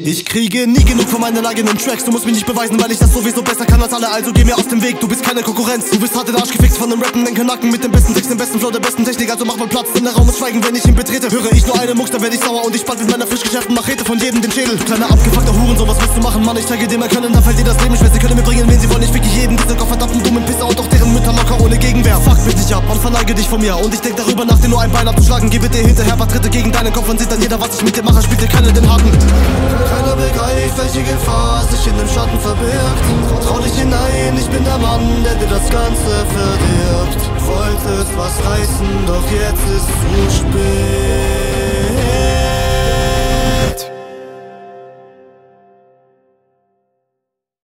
Ich kriege nie genug von meinen eigenen Tracks. Du musst mich nicht beweisen, weil ich das sowieso besser kann als alle. Also geh mir aus dem Weg, du bist keine Konkurrenz. Du bist hart den Arsch gefixt von dem rappenden Kanacken mit dem besten Text, dem besten Flow, der besten Technik. Also mach mal Platz, denn der Raum ist schweigen, wenn ich ihn betrete. Höre ich nur eine Mucks, dann werd ich sauer und ich spalt mit meiner frisch geschärften Machete von jedem den Schädel. Kleiner abgefuckter Hurensohn, was willst du machen, Mann? Ich zeige dir mein Können, dann fällt dir das Leben schwer. Sie können mir bringen, wen sie wollen, ich fick jeden diese verdammten dummen Pisser und auch deren Mütter locker ohne Gegenwehr. Fuck mich nicht ab, Mann, verneige dich von mir und ich denk darüber nach, dir nur ein Bein abzuschlagen. Geh bitte hinterher, paar Tritte gegen deinen Kopf und sieht dann jeder, was ich mit dir mache, spielt dir keiner den Haken. Keiner begreift, welche Gefahr sich in dem Schatten verbirgt. Trau dich hinein, ich bin der Mann, der dir das Ganze verdirbt. Wolltest was reißen, doch jetzt ist zu spät.